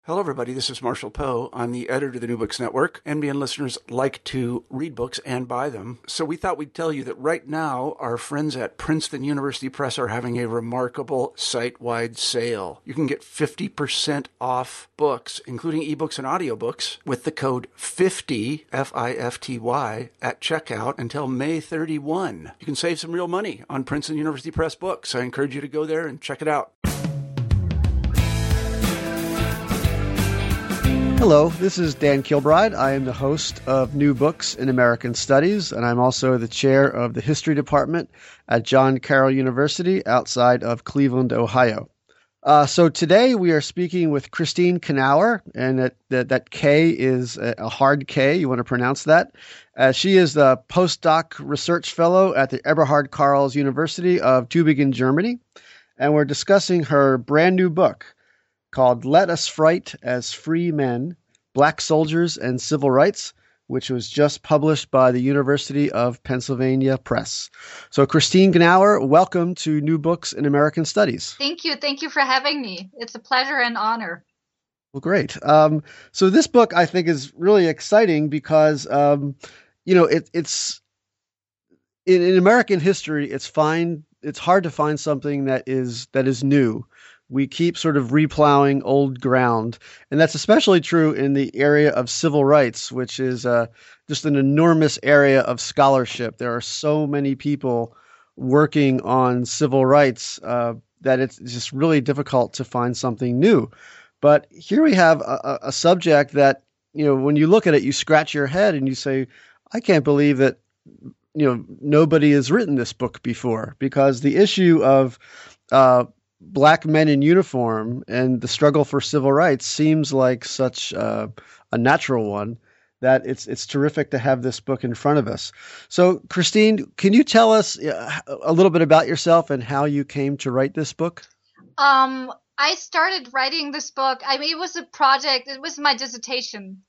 Hello, everybody. This is Marshall Poe. I'm the editor of the New Books Network. NBN listeners like to read books and buy them. So we thought we'd tell you that right now, our friends at Princeton University Press are having a remarkable site-wide sale. You can get 50% off books, including ebooks and audiobooks, with the code 50, F-I-F-T-Y, at checkout until May 31. You can save some real money on Princeton University Press books. I encourage you to go there and check it out. Hello, this is Dan Kilbride. I am the host of New Books in American Studies, and I'm also the chair of the History Department at John Carroll University outside of Cleveland, Ohio. So today we are speaking with Christine Knauer, and that K is a hard K. You want to pronounce that? She is the postdoc research fellow at the Eberhard Karls University of Tübingen, Germany, and we're discussing her brand new book called Let Us Fight as Free Men, Black Soldiers and Civil Rights, which was just published by the University of Pennsylvania Press. So Christine Knauer, welcome to New Books in American Studies. Thank you. Thank you for having me. It's a pleasure and honor. Well, great. So this book, I think, is really exciting because, it's in American history, it's hard to find something that is new. We keep sort of replowing old ground. And that's especially true in the area of civil rights, which is just an enormous area of scholarship. There are so many people working on civil rights that it's just really difficult to find something new. But here we have a subject that, when you look at it, you scratch your head and you say, I can't believe that, nobody has written this book before, because the issue of Black men in uniform and the struggle for civil rights seems like such a natural one that it's terrific to have this book in front of us. So, Christine, can you tell us a little bit about yourself and how you came to write this book? I started writing this book. I mean, it was a project. It was my dissertation.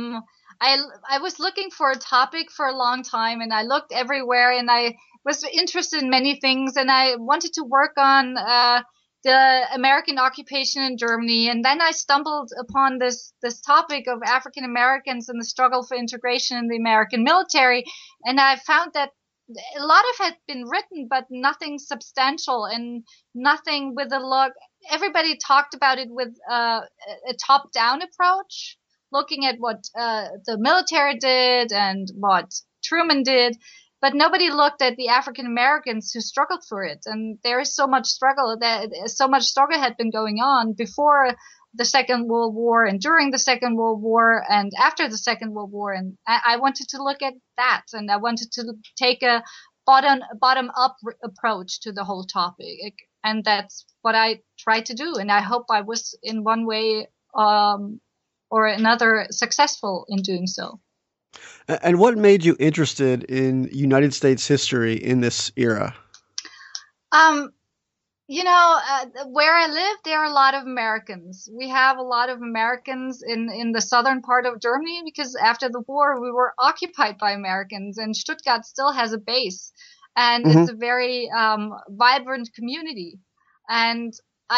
I was looking for a topic for a long time, and I looked everywhere, and I was interested in many things, and I wanted to work on the American occupation in Germany. And then I stumbled upon this topic of African Americans and the struggle for integration in the American military. And I found that a lot of it had been written, but nothing substantial and nothing with a look. Everybody talked about it with a top-down approach, looking at what the military did and what Truman did. But nobody looked at the African Americans who struggled for it. And there is so much struggle had been going on before the Second World War and during the Second World War and after the Second World War. And I wanted to look at that, and I wanted to take a bottom up approach to the whole topic. And that's what I tried to do. And I hope I was in one way or another successful in doing so. And what made you interested in United States history in this era? Where I live, there are a lot of Americans. We have a lot of Americans in the southern part of Germany, because after the war, we were occupied by Americans, and Stuttgart still has a base, and it's a very vibrant community. And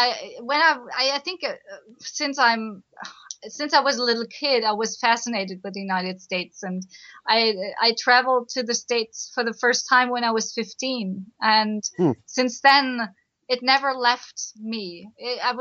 since I was a little kid, I was fascinated with the United States, and I traveled to the States for the first time when I was 15, and since then it never left me. I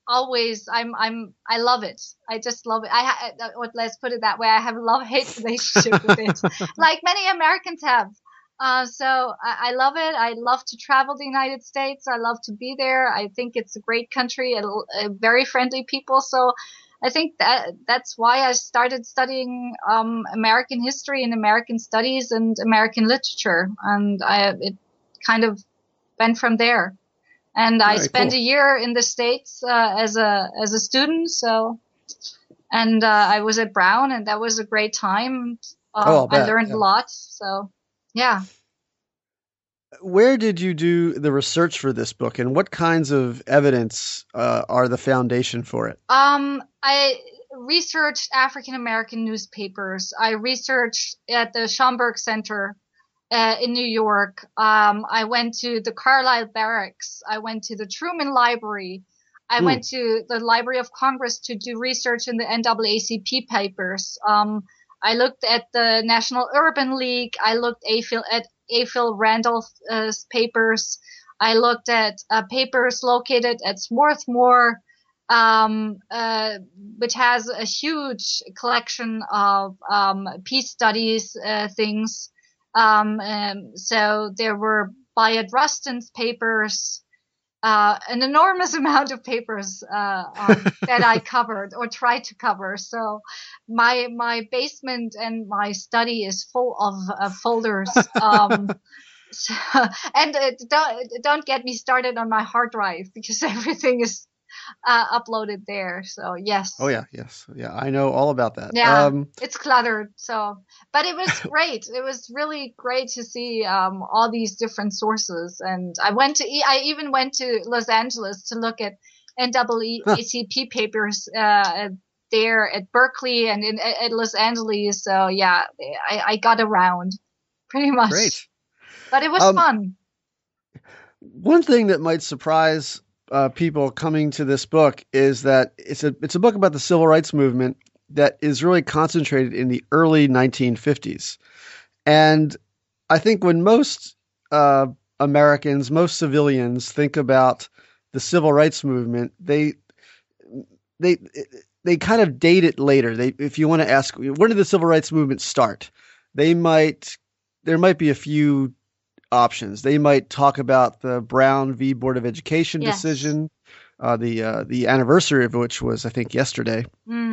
love it. I just love it. Let's put it that way. I have a love-hate relationship with it, like many Americans have. So I love it. I love to travel the United States. I love to be there. I think it's a great country and very friendly people. So I think that's why I started studying American history and American studies and American literature, and it kind of went from there. And I spent a year in the States as a student. So, and I was at Brown, and that was a great time. I learned a lot. So, yeah. Where did you do the research for this book, and what kinds of evidence are the foundation for it? I researched African American newspapers. I researched at the Schomburg Center in New York. I went to the Carlisle Barracks. I went to the Truman Library. I went to the Library of Congress to do research in the NAACP papers. I looked at the National Urban League. I looked at A. Phil Randolph's papers. I looked at papers located at Swarthmore, which has a huge collection of peace studies things. So there were Bayard Rustin's papers, an enormous amount of papers that I covered or tried to cover. So my basement and my study is full of folders. So, and don't get me started on my hard drive because everything is uploaded there. So yes. Oh yeah, yes, yeah. I know all about that. Yeah, it's cluttered. So, but it was great. It was really great to see all these different sources. And I even went to Los Angeles to look at NAACP papers there at Berkeley and at Los Angeles. So yeah, I got around pretty much. Great. But it was fun. One thing that might surprise people coming to this book is that it's a book about the civil rights movement that is really concentrated in the early 1950s. And I think when most Americans, most civilians think about the civil rights movement, they kind of date it later. If you want to ask, when did the civil rights movement start? There might be a few options. They might talk about the Brown v. Board of Education decision, the anniversary of which was, I think, yesterday.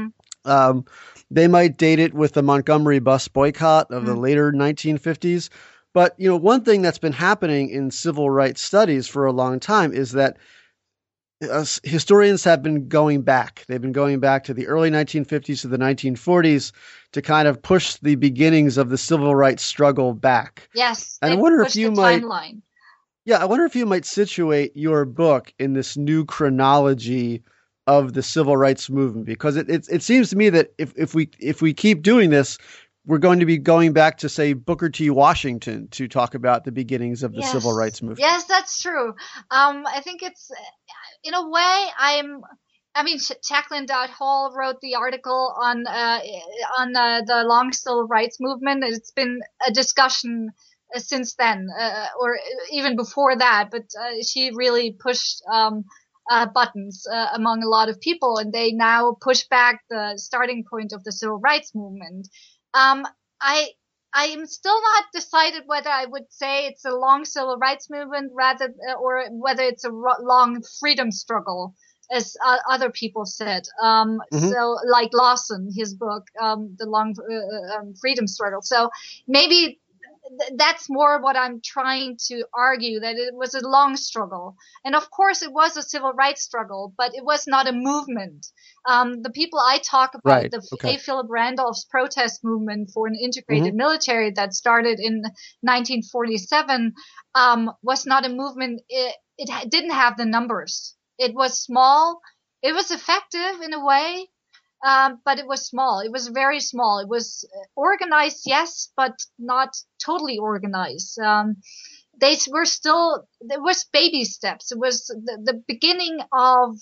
They might date it with the Montgomery bus boycott of the later 1950s. But one thing that's been happening in civil rights studies for a long time is that historians have been going back. They've been going back to the early 1950s to the 1940s to kind of push the beginnings of the civil rights struggle back. Yes, and I wonder if you might. Timeline. Yeah, I wonder if you might situate your book in this new chronology of the civil rights movement, because it seems to me that if we keep doing this, we're going to be going back to, say, Booker T. Washington to talk about the beginnings of the civil rights movement. Yes, that's true. I think it's, in a way, Jacqueline Dowd Hall wrote the article on the long civil rights movement. It's been a discussion since then, or even before that, but she really pushed buttons among a lot of people, and they now push back the starting point of the civil rights movement. I am still not decided whether I would say it's a long civil rights movement or whether it's a long freedom struggle, as other people said. So like Lawson, his book, The Long Freedom Struggle. So maybe that's more what I'm trying to argue, that it was a long struggle. And of course it was a civil rights struggle, but it was not a movement. The people I talk about, A. Philip Randolph's protest movement for an integrated military that started in 1947, was not a movement. It didn't have the numbers. It was small. It was effective in a way. But it was small. It was very small. It was organized, yes, but not totally organized. There was baby steps. It was the beginning of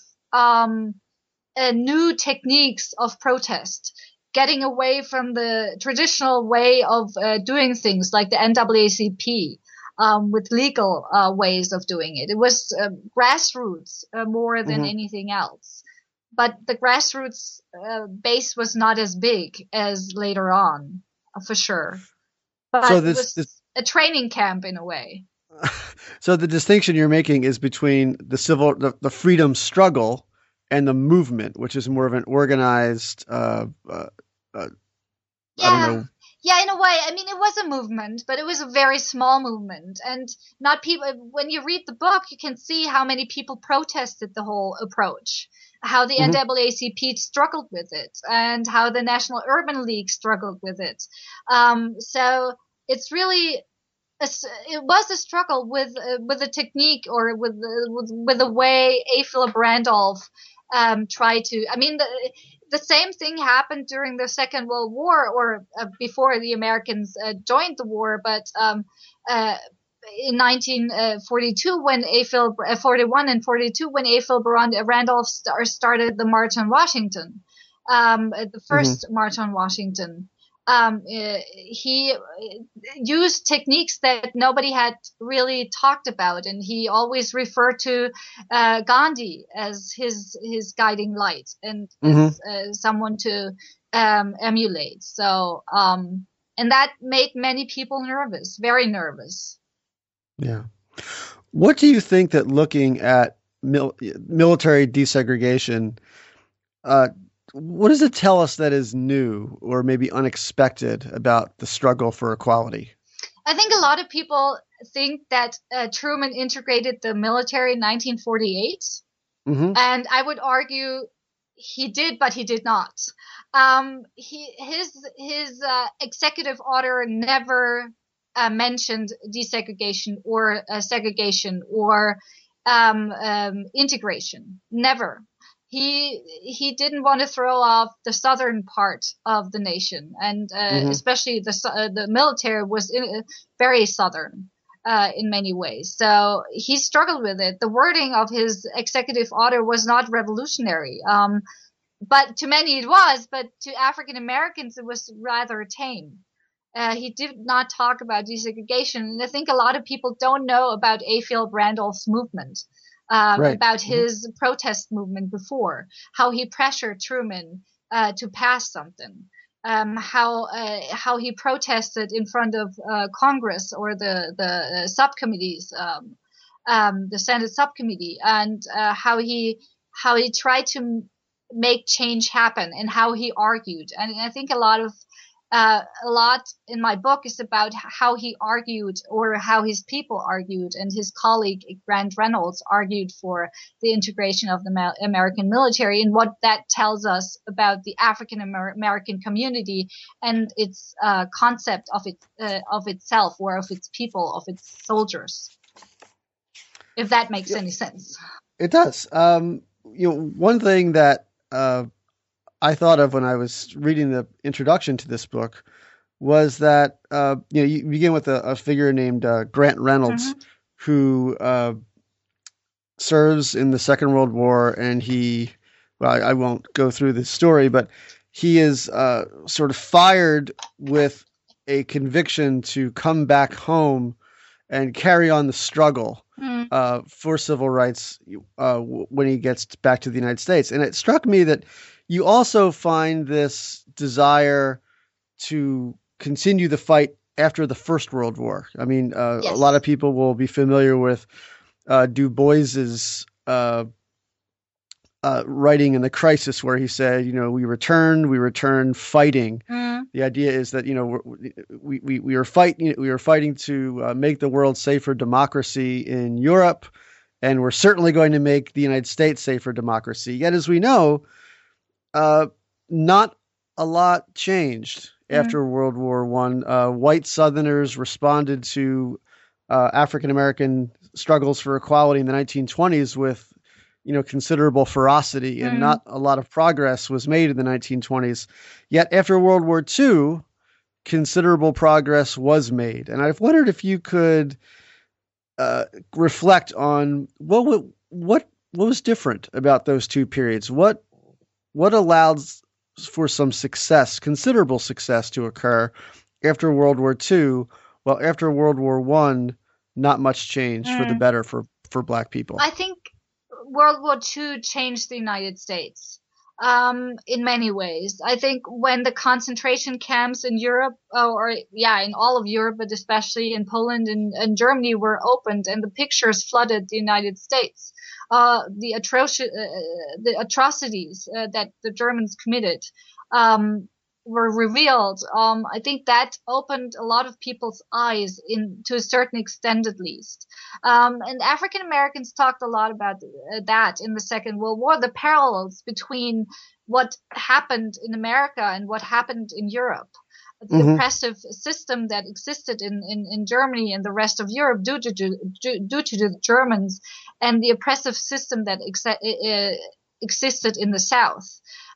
new techniques of protest, getting away from the traditional way of doing things like the NAACP. With legal ways of doing it. It was grassroots more than anything else. But the grassroots base was not as big as later on, for sure. But so it was a training camp in a way. So the distinction you're making is between the freedom struggle and the movement, which is more of an organized, I don't know. Yeah, in a way. I mean, it was a movement, but it was a very small movement. And not people. When you read the book, you can see how many people protested the whole approach, how the NAACP struggled with it, and how the National Urban League struggled with it. So it's really, it was a struggle with the technique, or with the way A. Philip Randolph tried to. I mean, the same thing happened during the Second World War, or before the Americans joined the war. But in 1942 when 41 and 42 when A. Phil Randolph started the March on Washington, the first March on Washington. He used techniques that nobody had really talked about, and he always referred to Gandhi as his guiding light and as someone to emulate. So, and that made many people nervous, very nervous. Yeah. What do you think that looking at military desegregation, what does it tell us that is new or maybe unexpected about the struggle for equality? I think a lot of people think that Truman integrated the military in 1948, and I would argue he did, but he did not. His executive order never mentioned desegregation or segregation or integration. Never. He didn't want to throw off the southern part of the nation, and especially the military was very southern in many ways. So he struggled with it. The wording of his executive order was not revolutionary, but to many it was. But to African Americans, it was rather tame. He did not talk about desegregation, and I think a lot of people don't know about A. Phil Randolph's movement. About his protest movement before, how he pressured Truman to pass something, how he protested in front of Congress or the subcommittees, the Senate subcommittee, and how he tried to make change happen and how he argued. And I think a lot in my book is about how he argued or how his people argued, and his colleague Grant Reynolds argued for the integration of the American military, and what that tells us about the African American community and its concept of itself, or of its people, of its soldiers. If that makes any sense. It does. One thing that I thought of when I was reading the introduction to this book was that you begin with a figure named Grant Reynolds, who serves in the Second World War, and I won't go through this story, but he is sort of fired with a conviction to come back home and carry on the struggle for civil rights when he gets back to the United States. And it struck me that you also find this desire to continue the fight after the First World War. I mean, yes. A lot of people will be familiar with Du Bois's writing in The Crisis, where he said, we return fighting. The idea is that, we are fighting to make the world safe for democracy in Europe, and we're certainly going to make the United States safe for democracy. Yet, as we know, not a lot changed after World War I. White Southerners responded to African American struggles for equality in the 1920s with considerable ferocity, and not a lot of progress was made in the 1920s. Yet after World War II, considerable progress was made. And I've wondered if you could reflect on what was different about those two periods. What allowed for some success, considerable success, to occur after World War II, while after World War I, not much changed for the better for Black people? I think World War II changed the United States in many ways. I think when the concentration camps in Europe, in all of Europe, but especially in Poland and Germany, were opened and the pictures flooded the United States, the atrocities that the Germans committed were revealed. I think that opened a lot of people's eyes, to a certain extent at least. And African Americans talked a lot about that in the Second World War, the parallels between what happened in America and what happened in Europe. The oppressive system that existed in Germany and the rest of Europe due to the Germans, and the oppressive system that existed in the South.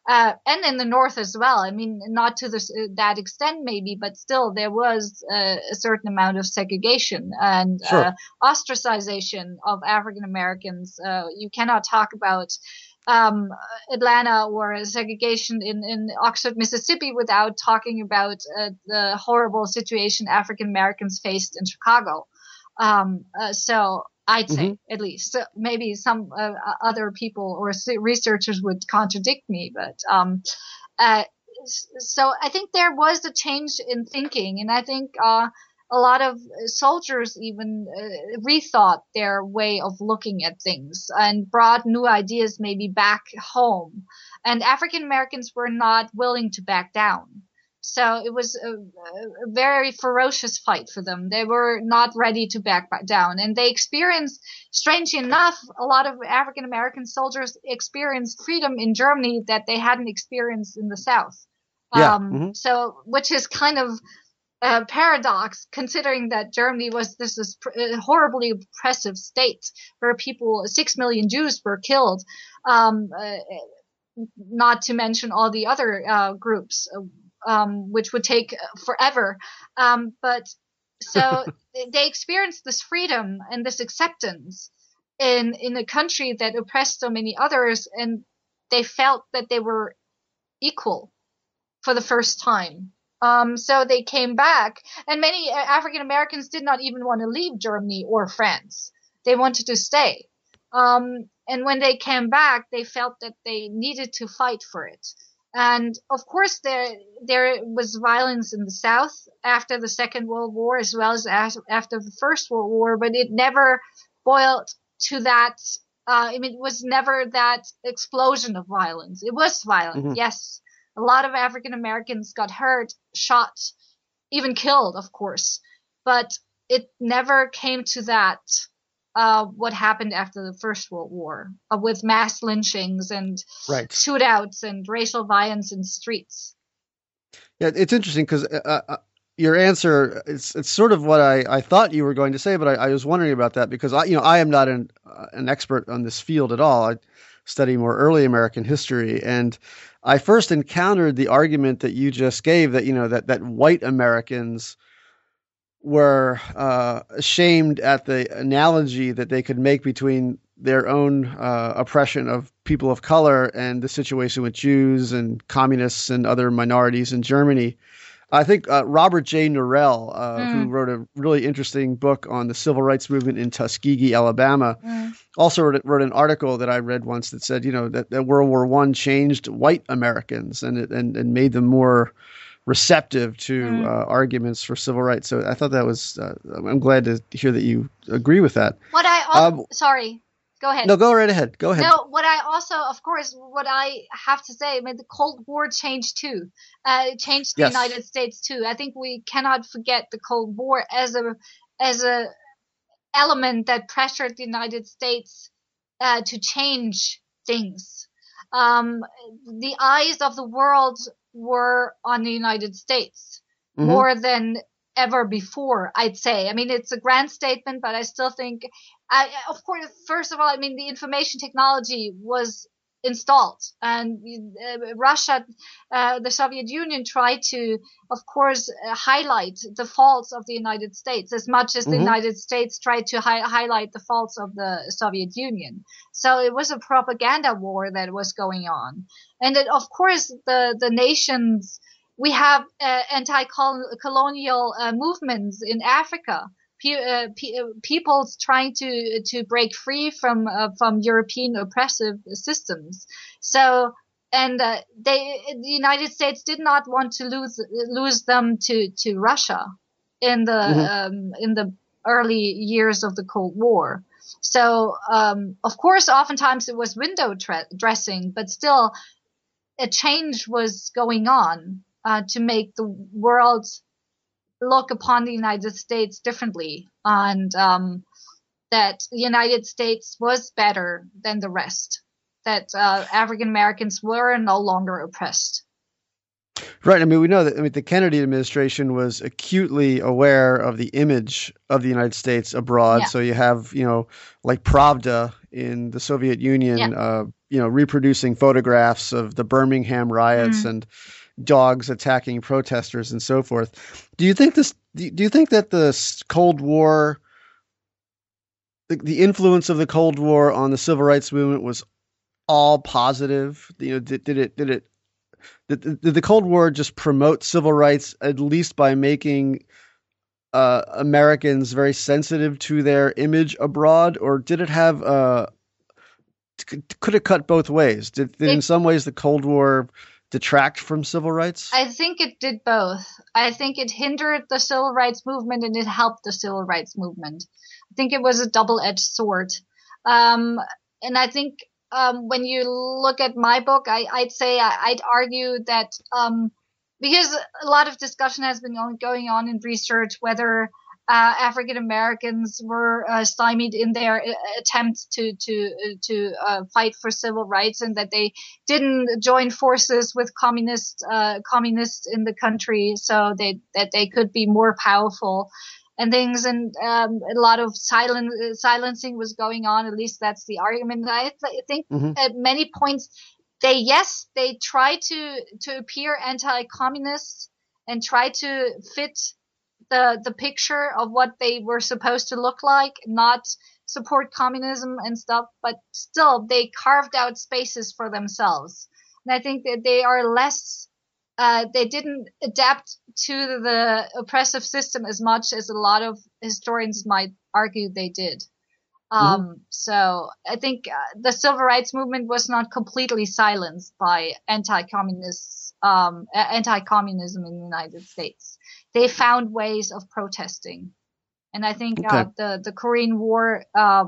and in the North as well. I mean, not to that extent maybe, but still there was a certain amount of segregation and Sure. ostracization of African Americans. You cannot talk about Atlanta or segregation in Oxford, Mississippi without talking about the horrible situation African Americans faced in Chicago. So I'd say, at least, maybe some other people or researchers would contradict me, but so I think there was a change in thinking, and I think a lot of soldiers even rethought their way of looking at things and brought new ideas maybe back home. And African Americans were not willing to back down. So it was a very ferocious fight for them. They were not ready to back down. And they experienced, strangely enough, a lot of African American soldiers experienced freedom in Germany that they hadn't experienced in the South. Yeah. So, which is kind of a paradox, considering that Germany was this horribly oppressive state where 6 million Jews were killed, not to mention all the other groups, which would take forever. But so they experienced this freedom and this acceptance in a country that oppressed so many others, and they felt that they were equal for the first time. So they came back, and many African Americans did not even want to leave Germany or France. They wanted to stay. And when they came back, they felt that they needed to fight for it. And of course, there was violence in the South after the Second World War, as well as after the First World War, but it never boiled to that. I mean, it was never that explosion of violence. It was violent, yes. A lot of African Americans got hurt, shot, even killed, of course. But it never came to that, what happened after the First World War, with mass lynchings and shootouts and racial violence in streets. Yeah, it's interesting because your answer, it's sort of what I thought you were going to say, but I was wondering about that because I am not an expert on this field at all. I study more early American history, and I first encountered the argument that you just gave that that white Americans were ashamed at the analogy that they could make between their own oppression of people of color and the situation with Jews and communists and other minorities in Germany. I think Robert J. Norell, who wrote a really interesting book on the civil rights movement in Tuskegee, Alabama, also wrote an article that I read once that said, that World War I changed white Americans and made them more receptive to arguments for civil rights. So I thought that was, I'm glad to hear that you agree with that. What I sorry. Go ahead. No, go right ahead. Go ahead. No, what I also, of course, what I have to say, I mean, the Cold War changed too. It changed the United States too. I think we cannot forget the Cold War as a element that pressured the United States to change things. The eyes of the world were on the United States more than ever before, I'd say. I mean, it's a grand statement, but I still think, of course, first of all, I mean, the information technology was installed, and Russia, the Soviet Union tried to, of course, highlight the faults of the United States as much as the United States tried to highlight the faults of the Soviet Union. So it was a propaganda war that was going on. And then, of course, the nations, we have anti-colonial movements in Africa. People's trying to break free from European oppressive systems. So, and the United States did not want to lose them to Russia in the early years of the Cold War. So, of course, oftentimes it was window dressing, but still, a change was going on to make the world look upon the United States differently, and that the United States was better than the rest, that African Americans were no longer oppressed. Right. I mean, we know that the Kennedy administration was acutely aware of the image of the United States abroad. Yeah. So you have, like Pravda in the Soviet Union, reproducing photographs of the Birmingham riots and dogs attacking protesters and so forth. Do you think that the Cold War, the influence of the Cold War on the civil rights movement was all positive? Did the Cold War just promote civil rights, at least by making Americans very sensitive to their image abroad, or did it have could it cut both ways? Did in some ways the Cold War detract from civil rights? I think it did both. I think it hindered the civil rights movement and it helped the civil rights movement. I think it was a double-edged sword. And I think when you look at my book, I'd argue that because a lot of discussion has been going on in research whether African Americans were stymied in their attempt to fight for civil rights, and that they didn't join forces with communists in the country, so that they could be more powerful and things. And a lot of silencing was going on. At least that's the argument. I think at many points they try to appear anti-communist and try to fit the picture of what they were supposed to look like, not support communism and stuff, but still they carved out spaces for themselves. And I think that they are less, they didn't adapt to the oppressive system as much as a lot of historians might argue they did. So I think the civil rights movement was not completely silenced by anti-communism in the United States. They found ways of protesting. And I think the Korean War,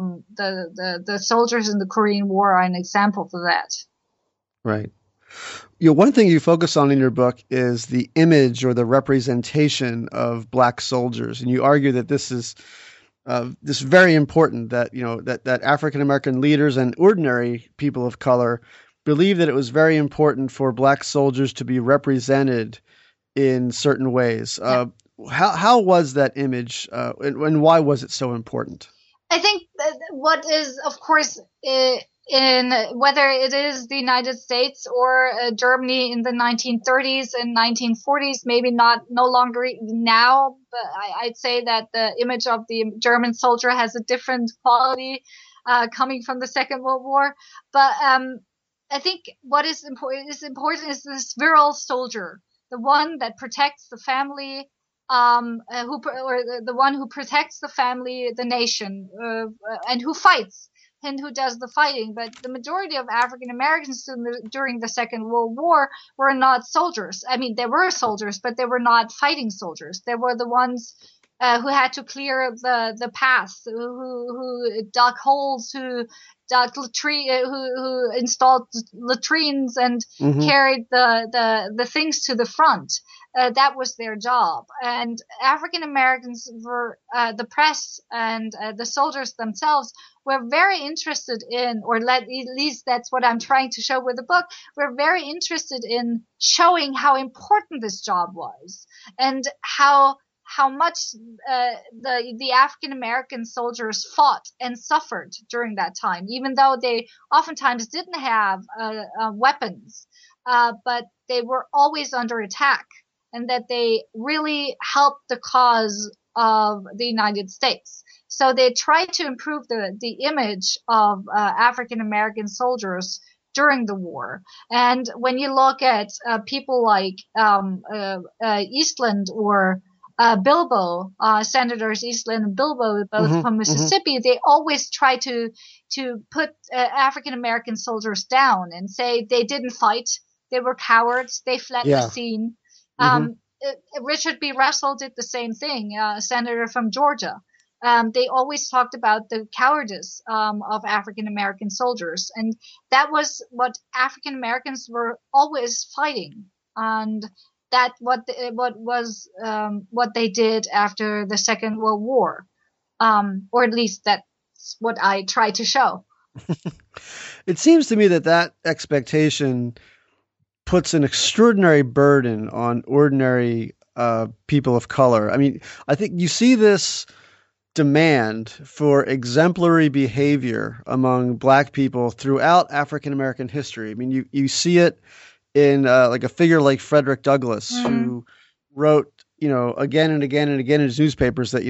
the soldiers in the Korean War are an example for that. Right. One thing you focus on in your book is the image or the representation of Black soldiers. And you argue that this is very important, that that African American leaders and ordinary people of color believe that it was very important for Black soldiers to be represented in certain ways. How was that image, and why was it so important? I think that what is, of course, in whether it is the United States or Germany in the 1930s and 1940s, maybe no longer now, but I'd say that the image of the German soldier has a different quality coming from the Second World War. But I think what is important is this virile soldier, the one that protects the family, the one who protects the family, the nation, and who fights and who does the fighting. But the majority of African Americans during the Second World War were not soldiers. I mean, they were soldiers, but they were not fighting soldiers. They were the ones who had to clear the paths, who dug holes, who installed latrines and carried the things to the front. That was their job. And African Americans were, the press and the soldiers themselves were very interested in, or at least that's what I'm trying to show with the book, we're very interested in showing how important this job was and how much the African American soldiers fought and suffered during that time, even though they oftentimes didn't have weapons, but they were always under attack, and that they really helped the cause of the United States. So they tried to improve the image of African American soldiers during the war. And when you look at people like Eastland or Bilbo, Senators Eastland and Bilbo, both from Mississippi, they always try to put African American soldiers down and say they didn't fight, they were cowards, they fled the scene. Richard B. Russell did the same thing, senator from Georgia. They always talked about the cowardice of African American soldiers, and that was what African Americans were always fighting, and that what they did after the Second World War, or at least that's what I try to show. It seems to me that expectation puts an extraordinary burden on ordinary people of color. I mean, I think you see this demand for exemplary behavior among Black people throughout African American history. I mean, you see it in like a figure like Frederick Douglass, who wrote, again and again and again in his newspapers that,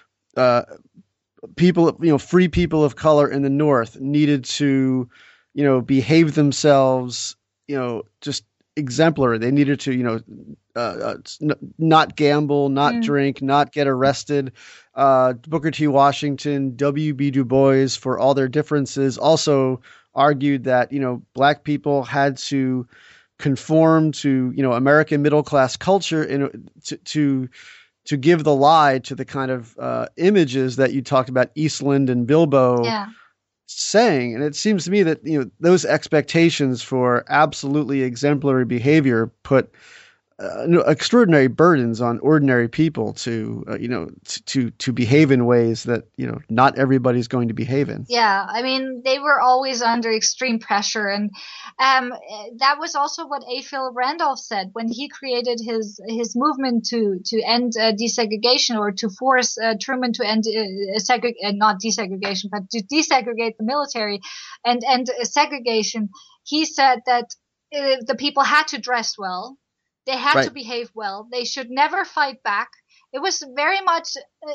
people, free people of color in the North needed to, behave themselves, just exemplary. They needed to, not gamble, not drink, not get arrested. Booker T. Washington, W.B. Du Bois, for all their differences, also argued that, Black people had to conform to, American middle class culture to give the lie to the kind of images that you talked about, Eastland and Bilbo saying. And it seems to me that, those expectations for absolutely exemplary behavior put extraordinary burdens on ordinary people to behave in ways that, not everybody's going to behave in. Yeah, I mean, they were always under extreme pressure, and that was also what A. Phil Randolph said when he created his movement to end desegregation, or to force Truman to end not desegregation, but to desegregate the military and end segregation. He said that the people had to dress well. They had to behave well. They should never fight back. It was very much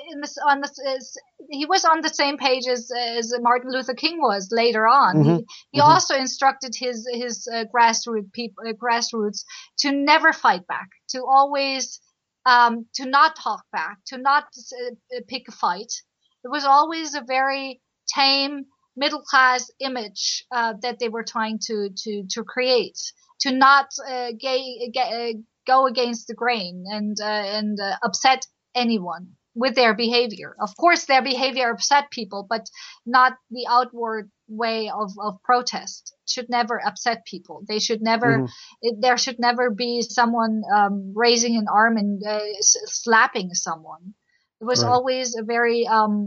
he was on the same page as Martin Luther King was later on. He also instructed his grassroots to never fight back, to always to not talk back, to not pick a fight. It was always a very tame middle class image that they were trying to create. To not go against the grain and upset anyone with their behavior. Of course, their behavior upset people, but not the outward way of protest. Should never upset people. They should never. There should never be someone raising an arm and slapping someone. It was always a very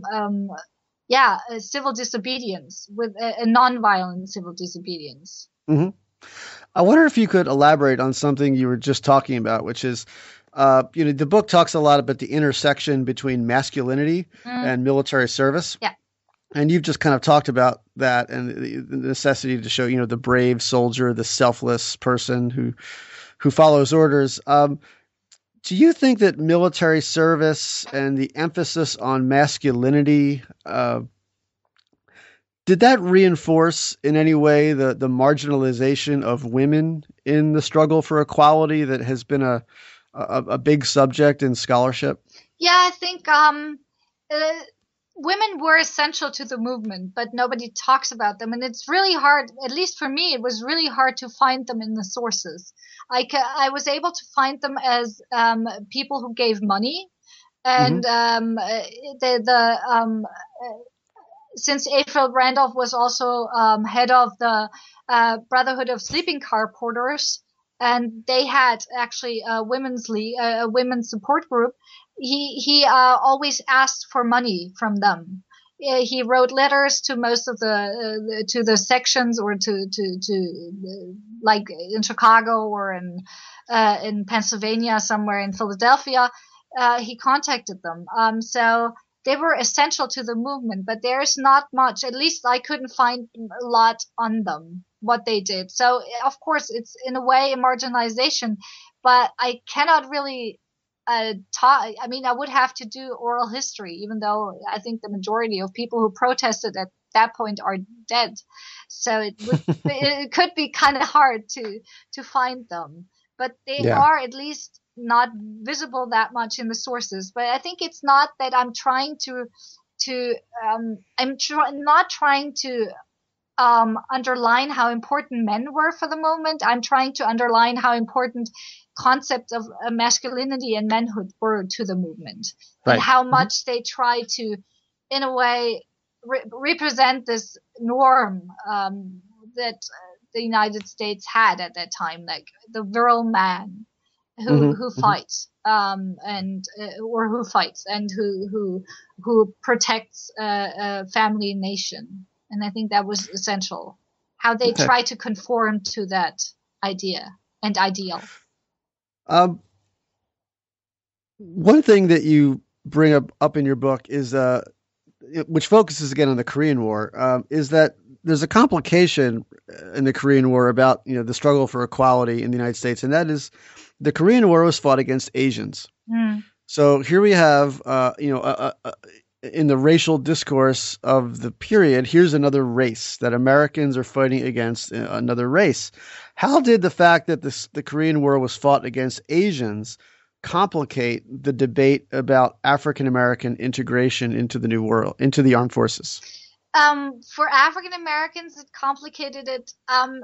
a civil disobedience, with a non-violent civil disobedience. I wonder if you could elaborate on something you were just talking about, which is, the book talks a lot about the intersection between masculinity and military service. Yeah. And you've just kind of talked about that and the necessity to show, the brave soldier, the selfless person who follows orders. Do you think that military service and the emphasis on masculinity, did that reinforce in any way the marginalization of women in the struggle for equality that has been a big subject in scholarship? Yeah, I think women were essential to the movement, but nobody talks about them. And it's really hard, at least for me, it was really hard to find them in the sources. I was able to find them as people who gave money. And since A. Phil Randolph was also head of the Brotherhood of Sleeping Car Porters, and they had actually a women's league, a women's support group, he always asked for money from them. He wrote letters to most of the sections, or to like in Chicago or in Pennsylvania, somewhere in Philadelphia. He contacted them. So they were essential to the movement, but there's not much. At least I couldn't find a lot on them, what they did. So, of course, it's in a way a marginalization, but I cannot really talk. I mean, I would have to do oral history, even though I think the majority of people who protested at that point are dead. So it could be kind of hard to find them, but they are at least not visible that much in the sources. But I think it's not that I'm trying not trying to underline how important men were for the movement. I'm trying to underline how important concepts of masculinity and manhood were to the movement, and how much they try to, in a way, represent this norm that the United States had at that time, like the virile man who fights or who fights and who protects a family and nation. And I think that was essential, how they try to conform to that idea and ideal. One thing that you bring up in your book is which focuses again on the Korean War, is that there's a complication in the Korean War about the struggle for equality in the United States, and that is the Korean War was fought against Asians. Mm. So here we have in the racial discourse of the period, here's another race that Americans are fighting against another race. How did the fact that the Korean War was fought against Asians complicate the debate about African American integration into the new world, into the armed forces? For African Americans, it complicated it.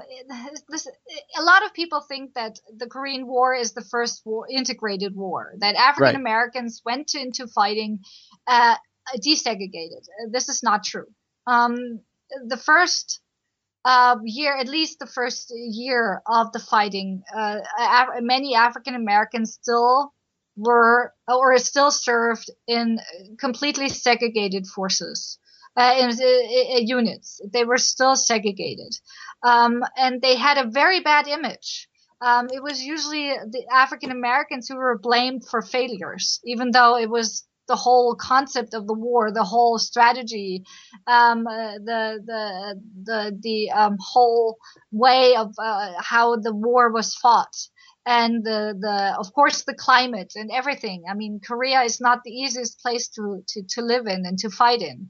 A lot of people think that the Korean War is the first integrated war, that African Americans went into fighting desegregated. This is not true. The first year, at least the first year of the fighting, many African Americans still were or still served in completely segregated forces. Units. They were still segregated. And they had a very bad image. It was usually the African Americans who were blamed for failures, even though it was the whole concept of the war, the whole strategy, the whole way of how the war was fought. And of course the climate and everything. I mean, Korea is not the easiest place to live in and to fight in.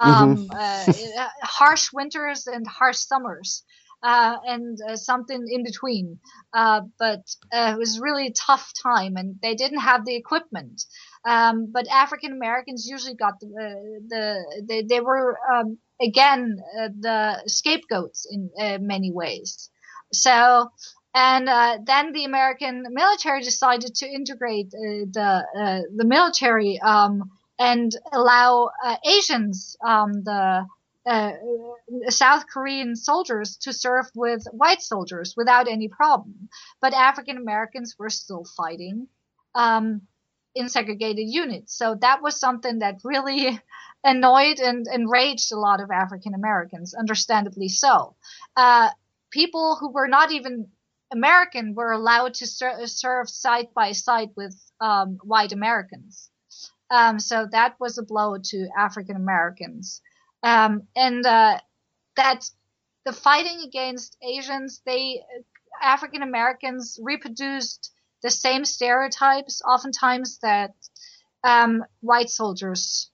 Harsh winters and harsh summers, and something in between. But it was really a tough time, and they didn't have the equipment. But African Americans usually got they were again the scapegoats in many ways. So. And then the American military decided to integrate the military and allow Asians, the South Korean soldiers, to serve with white soldiers without any problem. But African Americans were still fighting in segregated units. So that was something that really annoyed and enraged a lot of African Americans, understandably so. People who were not even American were allowed to serve side by side with white Americans. So that was a blow to African Americans. And that the fighting against Asians, African Americans reproduced the same stereotypes oftentimes that white soldiers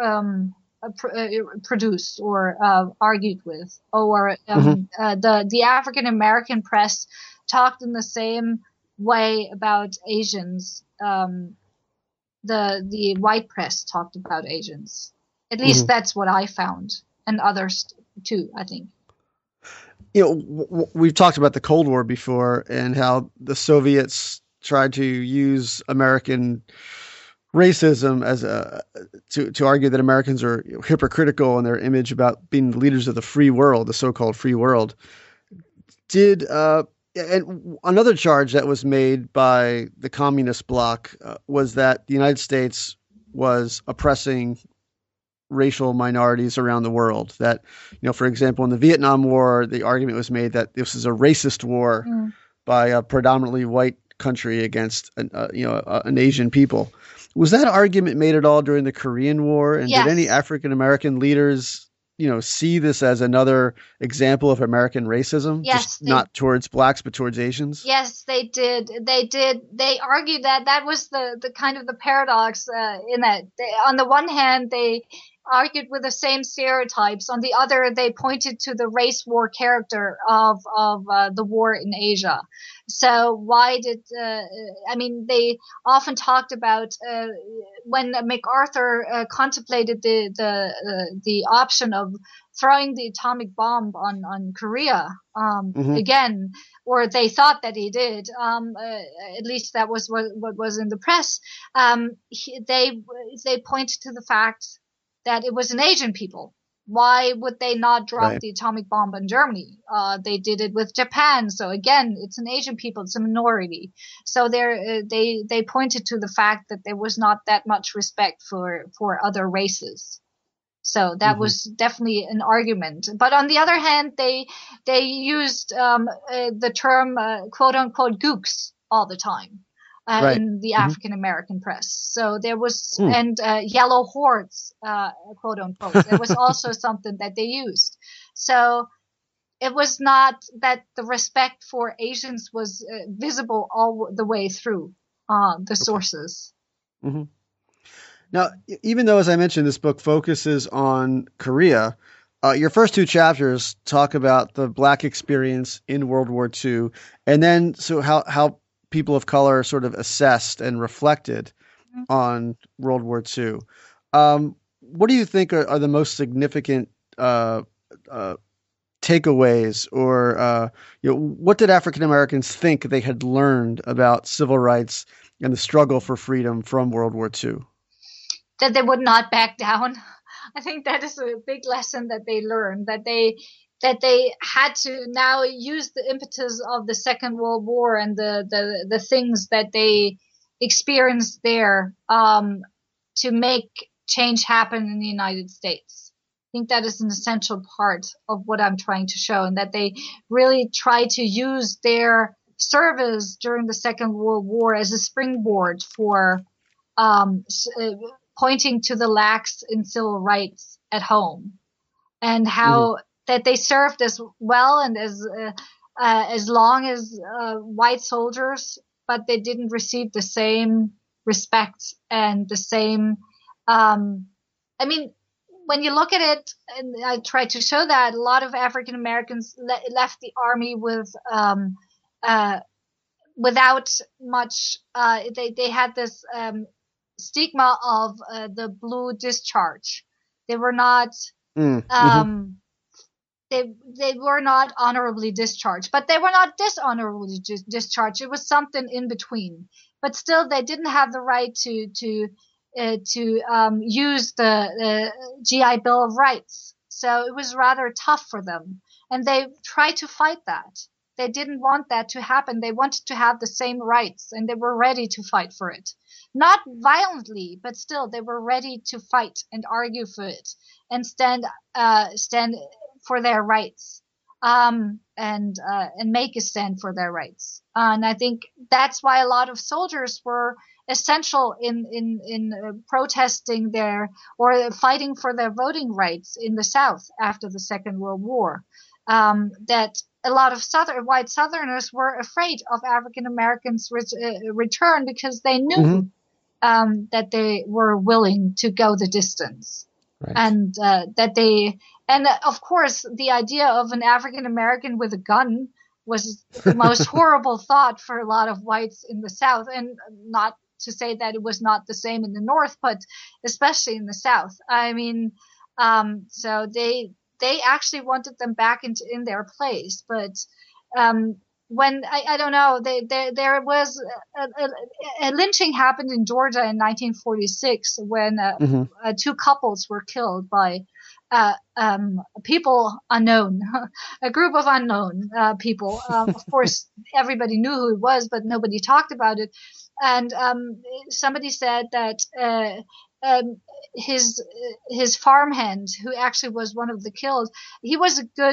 produced or argued with, or the African American press talked in the same way about Asians. The white press talked about Asians. At least that's what I found, and others too, I think. We've talked about the Cold War before and how the Soviets tried to use American racism as to argue that Americans are hypocritical in their image about being the leaders of the free world, the so-called free world. And another charge that was made by the communist bloc was that the United States was oppressing racial minorities around the world. That, for example, in the Vietnam War, the argument was made that this is a racist war by a predominantly white country against an Asian people. Was that argument made at all during the Korean War? And yes. Did any African American leaders see this as another example of American racism? Yes, just not towards blacks, but towards Asians? Yes, they did. They argued that was the kind of the paradox in that. On the one hand, they argued with the same stereotypes. On the other, they pointed to the race war character of the war in Asia. So why did they often talked about when MacArthur contemplated the option of throwing the atomic bomb on Korea again, or they thought that he did. At least that was what was in the press. They pointed to the fact that it was an Asian people. Why would they not drop the atomic bomb on Germany? They did it with Japan. So again, it's an Asian people. It's a minority. So they pointed to the fact that there was not that much respect for other races. So that was definitely an argument. But on the other hand, they used the term quote unquote gooks all the time. Right. in the Hmm. African American press. So there was, Hmm. and yellow hordes, quote unquote, it was also something that they used. So it was not that the respect for Asians was visible all the way through the Okay. sources. Hmm. Now, even though, as I mentioned, this book focuses on Korea, your first two chapters talk about the Black experience in World War II, and then so how people of color sort of assessed and reflected on World War II. What do you think are the most significant uh, uh, takeaways, or what did African Americans think they had learned about civil rights and the struggle for freedom from World War II? That they would not back down. I think that is a big lesson that they learned, that they had to now use the impetus of the Second World War and the things that they experienced there to make change happen in the United States. I think that is an essential part of what I'm trying to show, and that they really try to use their service during the Second World War as a springboard for um, pointing to the lacks in civil rights at home, and Hmm. how that they served as well and as long as white soldiers, but they didn't receive the same respect and the same. Um, I mean, when you look at it, and I try to show that a lot of African Americans left the army with uh, without much. They had this stigma of the blue discharge. They were not Mm-hmm. um, they were not honorably discharged, but they were not dishonorably discharged. It was something in between. But still, they didn't have the right to use the GI Bill of Rights. So it was rather tough for them, and they tried to fight that. They didn't want that to happen. They wanted to have the same rights, and they were ready to fight for it. Not violently, but still, they were ready to fight and argue for it and stand for their rights, and make a stand for their rights. And I think that's why a lot of soldiers were essential in protesting their or fighting for their voting rights in the South after the Second World War. That a lot of white Southerners were afraid of African Americans' return because they Hmm. knew that they were willing to go the distance, Right. and that they, and of course the idea of an African American with a gun was the most horrible thought for a lot of whites in the South, and not to say that it was not the same in the North, but especially in the South. I mean, so they actually wanted them back in their place, but um, when I don't know, there was a lynching happened in Georgia in 1946 when Hmm. two couples were killed by people unknown, a group of unknown people. Of course, everybody knew who it was, but nobody talked about it. And somebody said that um, his farmhand, who actually was one of the killed, he was a good.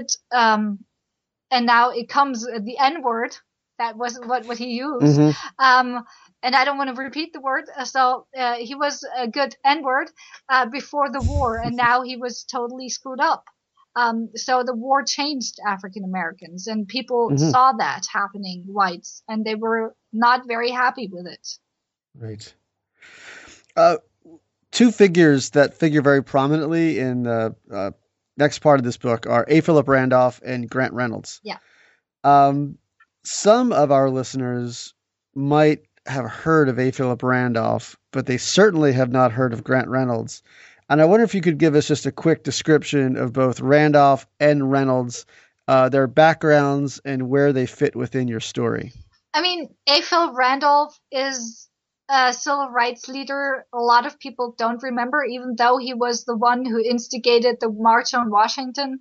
And now it comes the N word. That was what he used. Hmm. Um, and I don't want to repeat the word. So he was a good N word before the war, and now he was totally screwed up. So the war changed African Americans, and people Hmm. saw that happening, whites, and they were not very happy with it. Right. Uh, Two figures that figure very prominently in the next part of this book are A. Philip Randolph and Grant Reynolds. Yeah. Um, some of our listeners might have heard of A. Philip Randolph, but they certainly have not heard of Grant Reynolds. And I wonder if you could give us just a quick description of both Randolph and Reynolds, their backgrounds, and where they fit within your story. I mean, A. Philip Randolph is a civil rights leader a lot of people don't remember, even though he was the one who instigated the March on Washington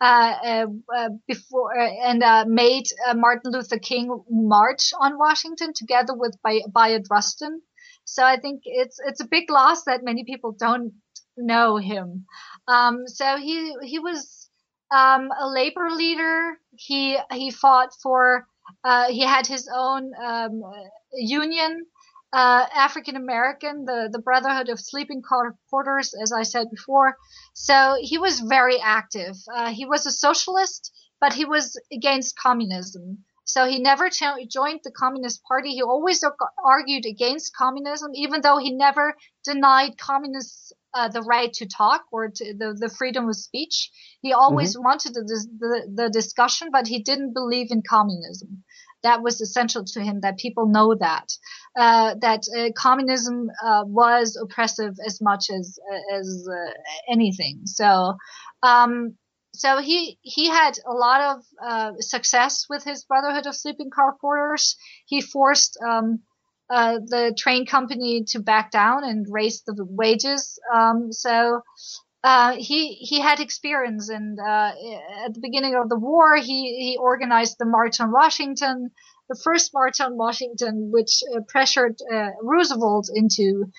before and made Martin Luther King march on Washington together with Bayard Rustin. So I think it's a big loss that many people don't know him. So he was a labor leader. He fought for he had his own union, African American, the Brotherhood of Sleeping Quarters, as I said before. So he was very active. He was a socialist, but he was against communism. So he never joined the Communist Party. He always argued against communism, even though he never denied communists the right to talk or the freedom of speech. He always wanted the discussion, but he didn't believe in communism. That was essential to him, that people know that communism was oppressive as much as anything. So he had a lot of success with his Brotherhood of Sleeping Car Porters. He forced the train company to back down and raise the wages. He had experience, and at the beginning of the war, he organized the March on Washington, the first March on Washington, which pressured Roosevelt into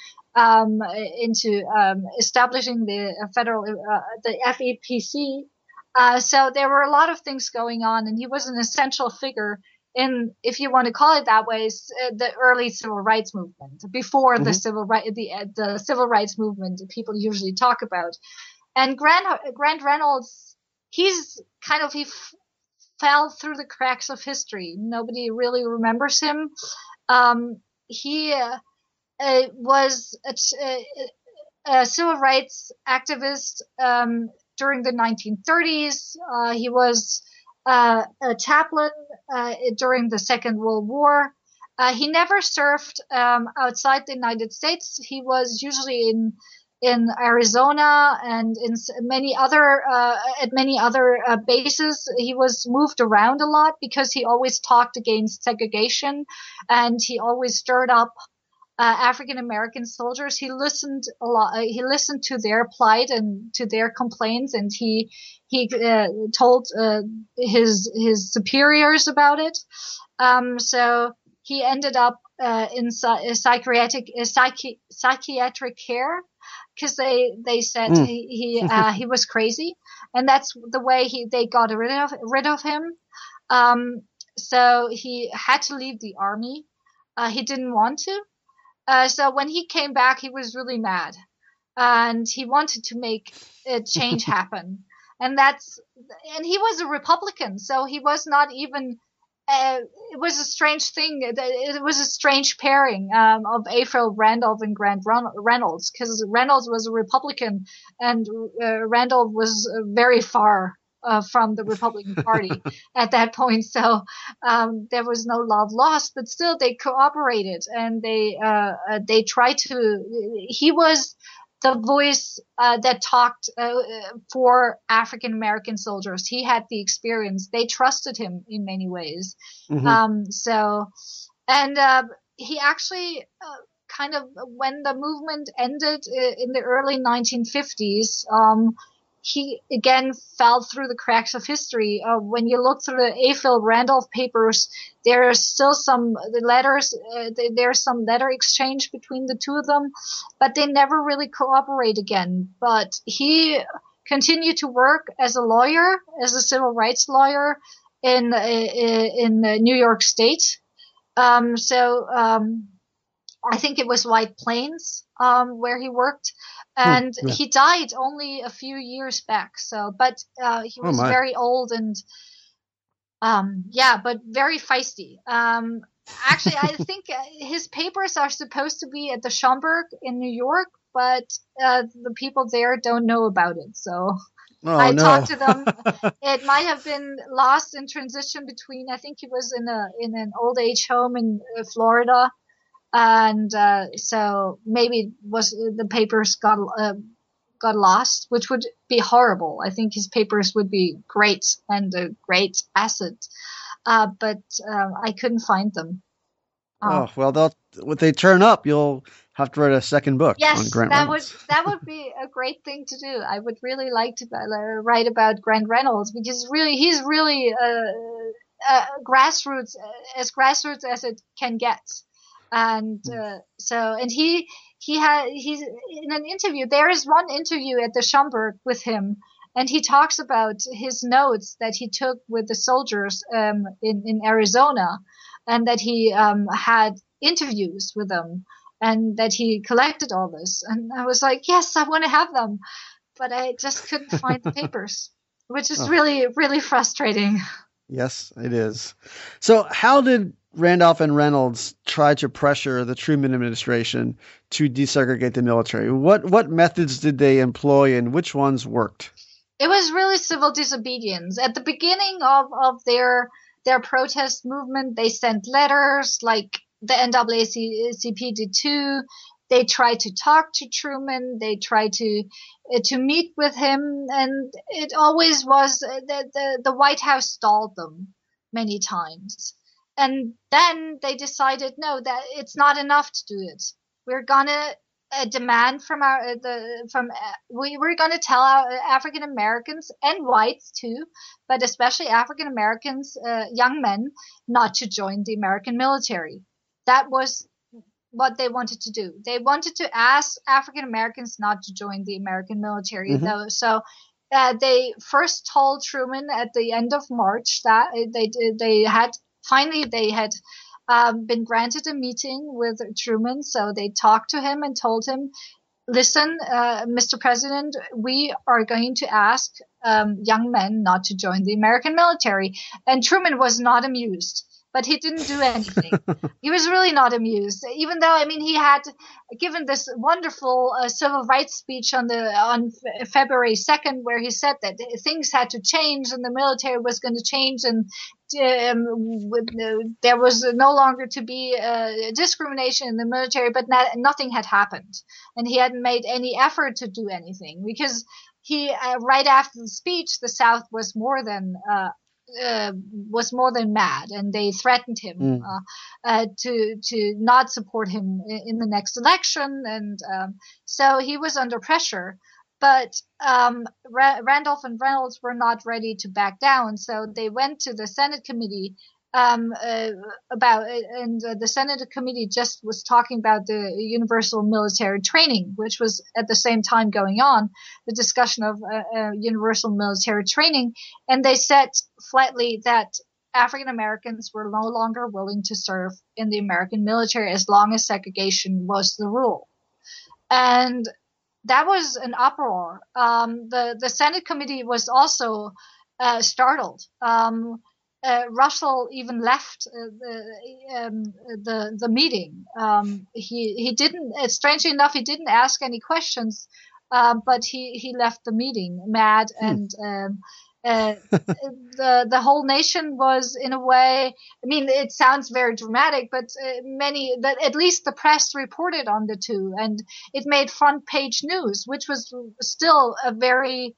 establishing the federal the FEPC. So there were a lot of things going on, and he was an essential figure in, if you want to call it that way, the early civil rights movement, before the civil rights movement people usually talk about. And Grant Reynolds, he fell through the cracks of history. Nobody really remembers him. He was a civil rights activist during the 1930s. He was a chaplain during the Second World War. He never served outside the United States. He was usually in Arizona and in many other bases. He was moved around a lot because he always talked against segregation, and he always stirred up African American soldiers. He listened a lot. He listened to their plight and to their complaints, and he told his superiors about it. So he ended up in psychiatric care because they said he was crazy, and that's the way they got rid of him. So he had to leave the army. He didn't want to. So when he came back, he was really mad, and he wanted to make a change happen. And he was a Republican, so he was not even. It was a strange thing. It was a strange pairing of Averill Randolph and Grant Reynolds, because Reynolds was a Republican and Randolph was very far from the Republican Party at that point. So there was no love lost, but still they cooperated, and they tried to. He was the voice that talked for African American soldiers. He had the experience. They trusted him in many ways. He actually kind of, when the movement ended in the early 1950s, he again fell through the cracks of history. When you look through the Averill Randolph papers, there are still some letters. There's some letter exchange between the two of them, but they never really cooperate again. But he continued to work as a lawyer, as a civil rights lawyer in New York State. I think it was White Plains where he worked. And he died only a few years back. But he was very old and, but very feisty. Actually, I think his papers are supposed to be at the Schomburg in New York, but the people there don't know about it. So I talked to them. It might have been lost in transition between. I think he was in an old age home in Florida. And so maybe the papers got lost, which would be horrible. I think his papers would be great and a great asset, but I couldn't find them. When they turn up, you'll have to write a second book on Grant Reynolds. that would be a great thing to do. I would really like to write about Grant Reynolds, because he's really grassroots as it can get. And he's in an interview. There is one interview at the Schomburg with him, and he talks about his notes that he took with the soldiers in Arizona, and that he had interviews with them, and that he collected all this. And I was like, yes, I want to have them, but I just couldn't find the papers, which is really, really frustrating. Yes, it is. So how did Randolph and Reynolds try to pressure the Truman administration to desegregate the military? What methods did they employ, and which ones worked? It was really civil disobedience. At the beginning of their protest movement, they sent letters like the NAACP did too. They tried to talk to Truman. They tried to meet with him, and it always was the White House stalled them many times. And then they decided, no, that it's not enough to do it. We're gonna demand from we're gonna tell our African Americans and whites too, but especially African Americans, young men, not to join the American military. That was what they wanted to do. They wanted to ask African Americans not to join the American military, though. So they first told Truman at the end of March that they had been granted a meeting with Truman. So they talked to him and told him, listen, Mr. President, we are going to ask young men not to join the American military. And Truman was not amused. But he didn't do anything. He was really not amused, even though, I mean, he had given this wonderful civil rights speech on February 2nd, where he said that things had to change and the military was going to change, and there was no longer to be discrimination in the military, but nothing had happened, and he hadn't made any effort to do anything because he right after the speech, the South was more than mad, and they threatened him to not support him in the next election, and so he was under pressure. But Randolph and Reynolds were not ready to back down, so they went to the Senate committee the Senate committee just was talking about the universal military training, which was at the same time going on, the discussion of universal military training. And they said flatly that African Americans were no longer willing to serve in the American military as long as segregation was the rule. And that was an uproar. The Senate committee was also startled. Russell even left the meeting. He didn't. Strangely enough, he didn't ask any questions, but he left the meeting mad, and the whole nation was, in a way. I mean, it sounds very dramatic, but at least the press reported on the two, and it made front page news, which was still a very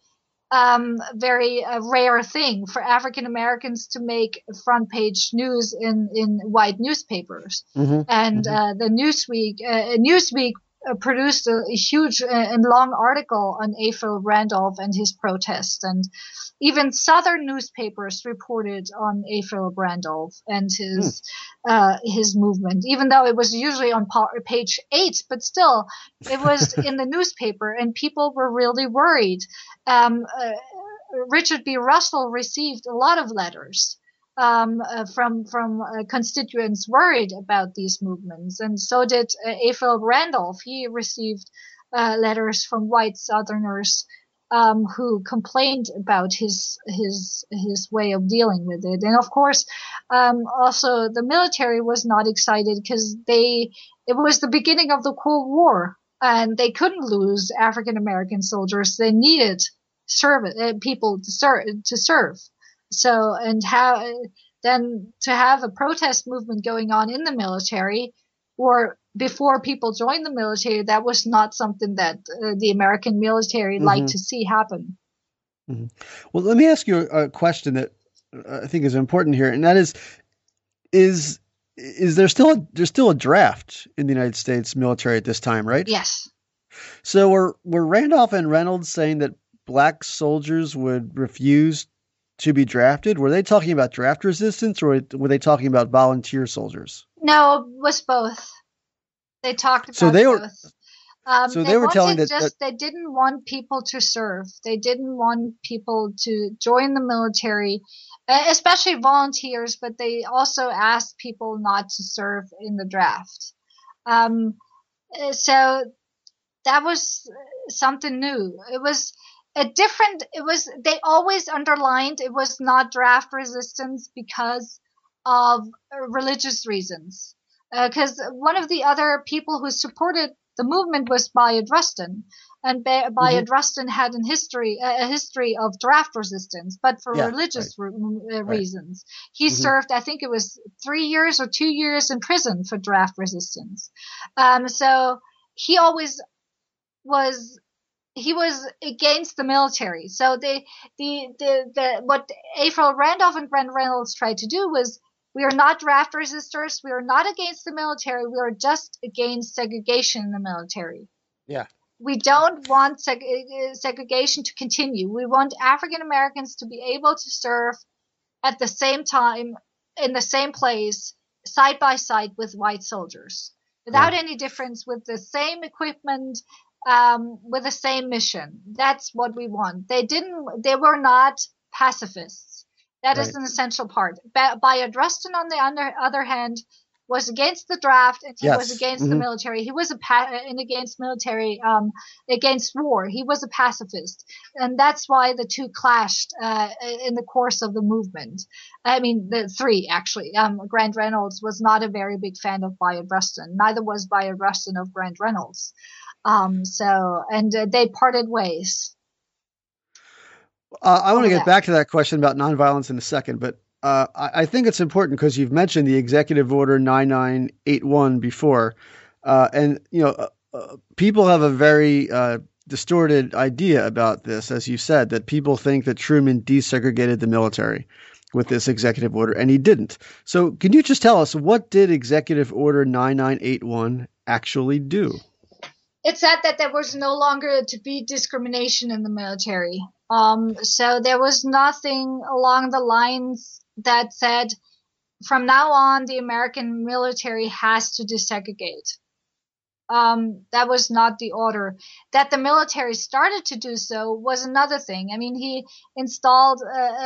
rare thing for African Americans to make front page news in white newspapers. And the Newsweek produced a huge and long article on Aphil Randolph and his protest, and even Southern newspapers reported on Aphil Randolph and his movement, even though it was usually on page 8, but still it was in the newspaper, and people were really worried. Richard B. Russell received a lot of letters from constituents worried about these movements, and so did Aphil Randolph. He received letters from white Southerners who complained about his way of dealing with it. And of course, also the military was not excited because it was the beginning of the Cold War, and they couldn't lose African American soldiers. They needed people to serve. So, and then to have a protest movement going on in the military, or before people joined the military, that was not something that the American military liked to see happen. Well, let me ask you a question that I think is important here, and that is there's still a draft in the United States military at this time, right? Yes. So were Randolph and Reynolds saying that black soldiers would refuse to be drafted? Were they talking about draft resistance, or were they talking about volunteer soldiers? No, it was both. They talked about both. They were telling they didn't want people to serve. They didn't want people to join the military especially volunteers, but they also asked people not to serve in the draft. So that was something new. It was they always underlined it was not draft resistance because of religious reasons. Because one of the other people who supported the movement was Bayard Rustin, and Bayard Rustin had a history of draft resistance, but for religious reasons. He served, I think it was 3 years or 2 years in prison for draft resistance. So he always was against the military. So what Averell Randolph and Grant Reynolds tried to do was, we are not draft resistors. We are not against the military. We are just against segregation in the military. Yeah. We don't want segregation to continue. We want African Americans to be able to serve at the same time in the same place, side by side with white soldiers, without any difference, with the same equipment, with the same mission. That's what we want. They were not pacifists. That is an essential part. Bayard Rustin, on the other hand, was against the draft, and he was against the military. He was against war. He was a pacifist, and that's why the two clashed in the course of the movement. I mean, the three actually. Grant Reynolds was not a very big fan of Bayard Rustin. Neither was Bayard Rustin of Grant Reynolds. They parted ways. I want to get back to that question about nonviolence in a second, but I think it's important because you've mentioned the Executive Order 9981 before, and people have a very distorted idea about this, as you said, that people think that Truman desegregated the military with this executive order, and he didn't. So can you just tell us, what did Executive Order 9981 actually do? It said that there was no longer to be discrimination in the military. So there was nothing along the lines that said, from now on, the American military has to desegregate. That was not the order. That the military started to do so was another thing. I mean, he installed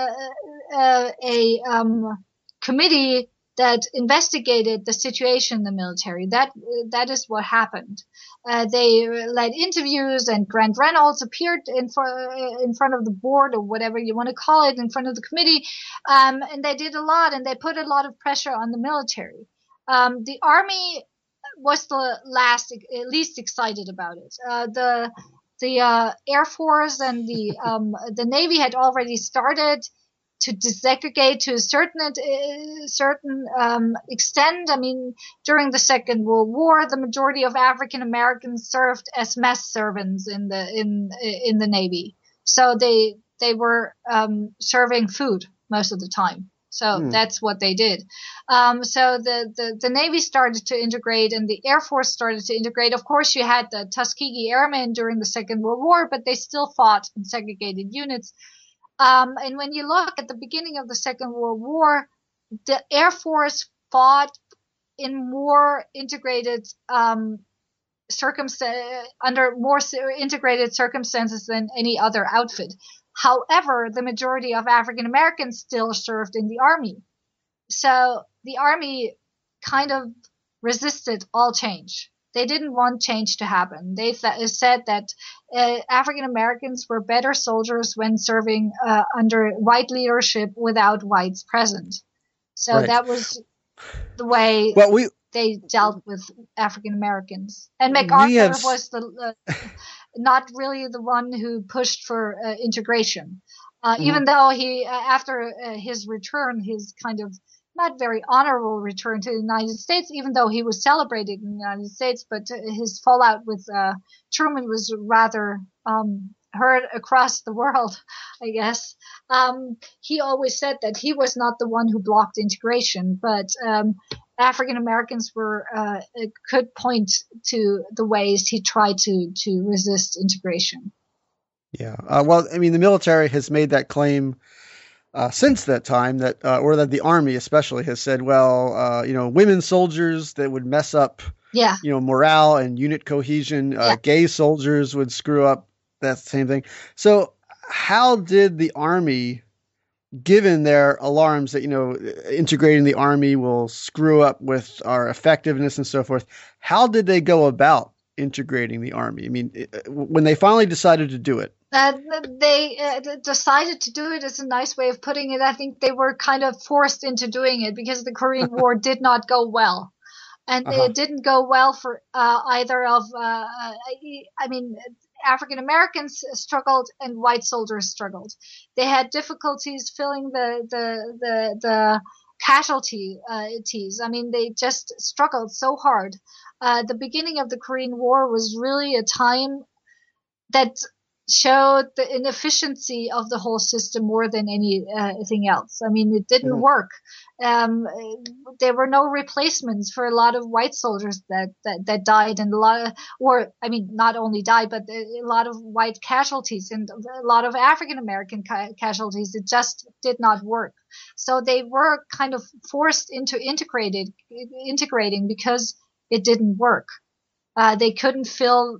a committee that investigated the situation in the military. That is what happened. They led interviews, and Grant Reynolds appeared in front of the board, or whatever you want to call it, in front of the committee. And they did a lot, and they put a lot of pressure on the military. The Army was the least excited about it. The Air Force and the Navy had already started to desegregate to a certain extent. I mean, during the Second World War, the majority of African Americans served as mess servants in the Navy. So they were serving food most of the time. So that's what they did. So the Navy started to integrate, and the Air Force started to integrate. Of course, you had the Tuskegee Airmen during the Second World War, but they still fought in segregated units. And when you look at the beginning of the Second World War, the Air Force fought in more integrated under more integrated circumstances than any other outfit. However, the majority of African Americans still served in the Army. So the Army kind of resisted all change. They didn't want change to happen. They said that African Americans were better soldiers when serving under white leadership without whites present. So that was the way they dealt with African Americans. And MacArthur was not really the one who pushed for integration, even though he, after his return, his kind of not very honorable return to the United States, even though he was celebrated in the United States, but his fallout with Truman was rather heard across the world, I guess. He always said that he was not the one who blocked integration, but African Americans could point to the ways he tried to resist integration. Yeah. Well, I mean, the military has made that claim since that time, or that the Army especially has said, well, women soldiers that would mess up, morale and unit cohesion. Gay soldiers would screw up that same thing. So how did the Army, given their alarms that, integrating the army will screw up with our effectiveness and so forth, how did they go about integrating the army? I mean, when they finally decided to do it. They decided to do it is a nice way of putting it. I think they were kind of forced into doing it because the Korean War did not go well. And it didn't go well for either of, African Americans struggled and white soldiers struggled. They had difficulties filling the casualties. I mean, they just struggled so hard. The beginning of the Korean War was really a time that showed the inefficiency of the whole system more than anything else. I mean, it didn't work. There were no replacements for a lot of white soldiers that died, and not only died, but a lot of white casualties and a lot of African American casualties. It just did not work. So they were kind of forced into integrating because it didn't work. They couldn't fill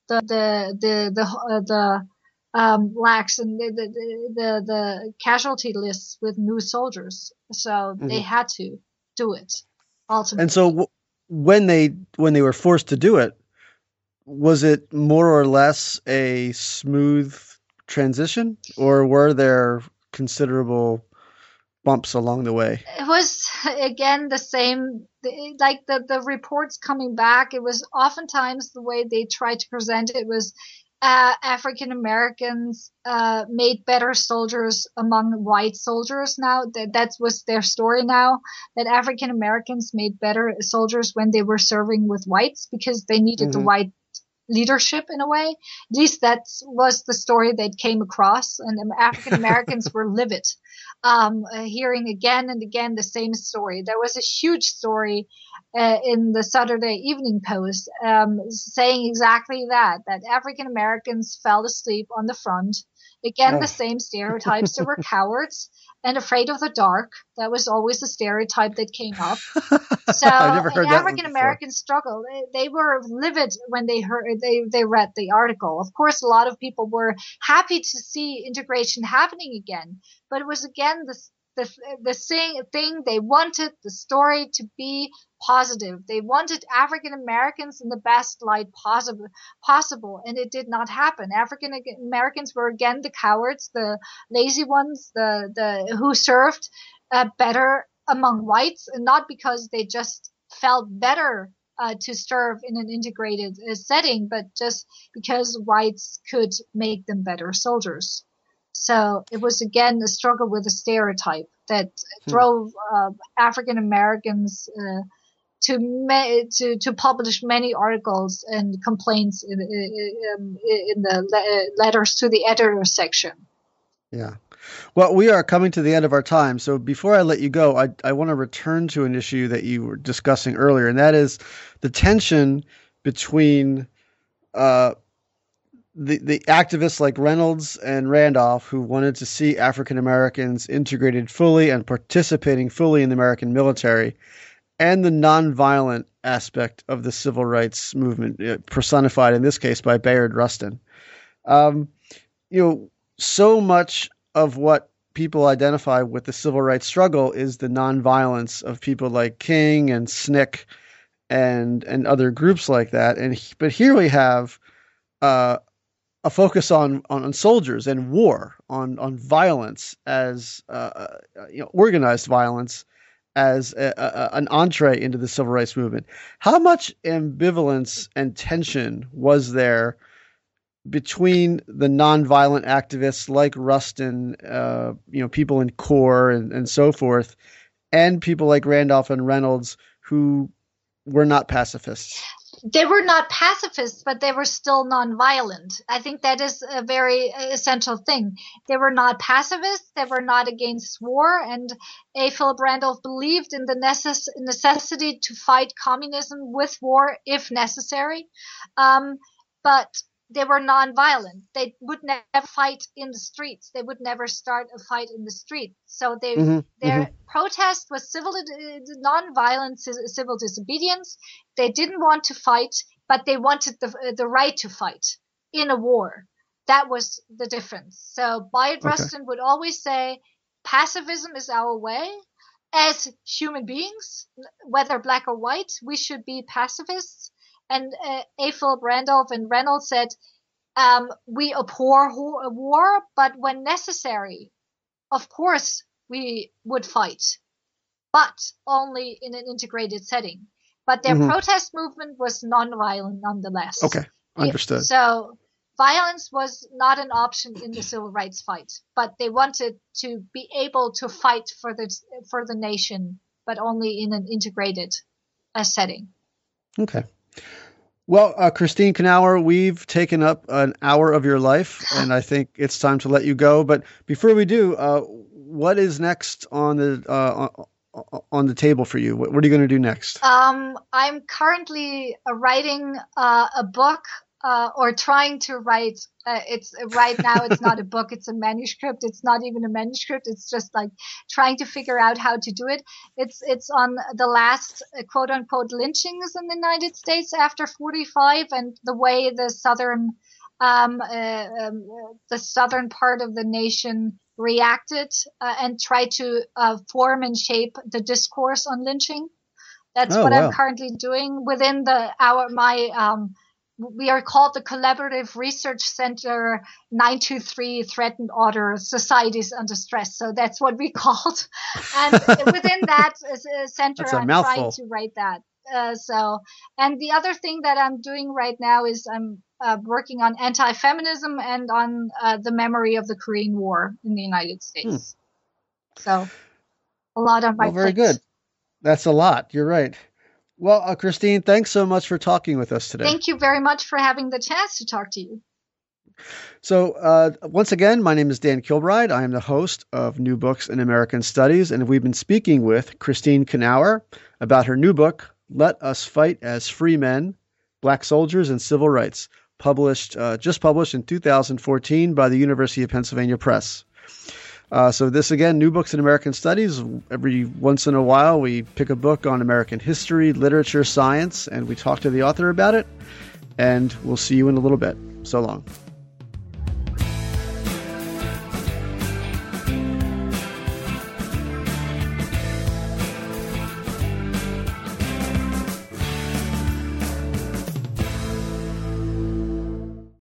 the lacks and the casualty lists with new soldiers, so they had to do it ultimately. And so when they were forced to do it, was it more or less a smooth transition, or were there considerable bumps along the way? It was, again, the same, like the reports coming back. It was oftentimes the way they tried to present it was African Americans made better soldiers among white soldiers. Now that was their story now, that African Americans made better soldiers when they were serving with whites because they needed the white leadership in a way. At least that was the story they came across, and African Americans were livid. Hearing again and again the same story. There was a huge story in the Saturday Evening Post saying exactly that African Americans fell asleep on the front. Again, the same stereotypes. They were cowards and afraid of the dark. That was always a stereotype that came up. So African Americans struggled. They were livid when they read the article. Of course, a lot of people were happy to see integration happening again, but it was again the same thing. They wanted the story to be positive. They wanted African Americans in the best light possible, and it did not happen. African Americans were again the cowards, the lazy ones, the who served better among whites, and not because they just felt better to serve in an integrated setting, but just because whites could make them better soldiers. So it was again a struggle with a stereotype that drove African Americans to publish many articles and complaints in the letters to the editor section. Yeah. Well, we are coming to the end of our time. So before I let you go, I want to return to an issue that you were discussing earlier, and that is the tension between the activists like Reynolds and Randolph, who wanted to see African Americans integrated fully and participating fully in the American military, and the nonviolent aspect of the civil rights movement, personified in this case by Bayard Rustin. So much of what people identify with the civil rights struggle is the nonviolence of people like King and SNCC and other groups like that. But here we have a focus on soldiers and war, on violence as organized violence as an entree into the civil rights movement. How much ambivalence and tension was there between the nonviolent activists like Rustin, people in CORE and so forth, and people like Randolph and Reynolds who were not pacifists? They were not pacifists, but they were still nonviolent. I think that is a very essential thing. They were not pacifists. They were not against war. And A. Philip Randolph believed in the necessity to fight communism with war if necessary. But they were nonviolent. They would never fight in the streets. They would never start a fight in the street. So their protest was nonviolent civil disobedience. They didn't want to fight, but they wanted the right to fight in a war. That was the difference. So Bayard Rustin would always say, pacifism is our way. As human beings, whether black or white, we should be pacifists. And A. Philip Randolph and Reynolds said, we abhor war, but when necessary, of course, we would fight, but only in an integrated setting. But their protest movement was nonviolent nonetheless. Okay, understood. So violence was not an option in the civil rights fight, but they wanted to be able to fight for the nation, but only in an integrated setting. Okay. Well, Christine Knauer, we've taken up an hour of your life, and I think it's time to let you go. But before we do, what is next on the table for you? What are you going to do next? I'm currently writing a book. Or trying to write. It's right now. It's not a book. It's a manuscript. It's not even a manuscript. It's just like trying to figure out how to do it. It's on the last quote unquote lynchings in the United States after 45 and the way the southern part of the nation reacted and tried to form and shape the discourse on lynching. That's what I'm currently doing within we are called the Collaborative Research Center 923 Threatened Order Societies Under Stress. So that's what we called. And within that center, I'm trying to write that. And the other thing that I'm doing right now is I'm working on anti-feminism and on the memory of the Korean War in the United States. So a lot on my plate. Very good. That's a lot. You're right. Well, Christine, thanks so much for talking with us today. Thank you very much for having the chance to talk to you. So once again, my name is Dan Kilbride. I am the host of New Books in American Studies, and we've been speaking with Christine Knauer about her new book, Let Us Fight as Free Men, Black Soldiers and Civil Rights, just published in 2014 by the University of Pennsylvania Press. So this, again, New Books in American Studies. Every once in a while, we pick a book on American history, literature, science, and we talk to the author about it. And we'll see you in a little bit. So long.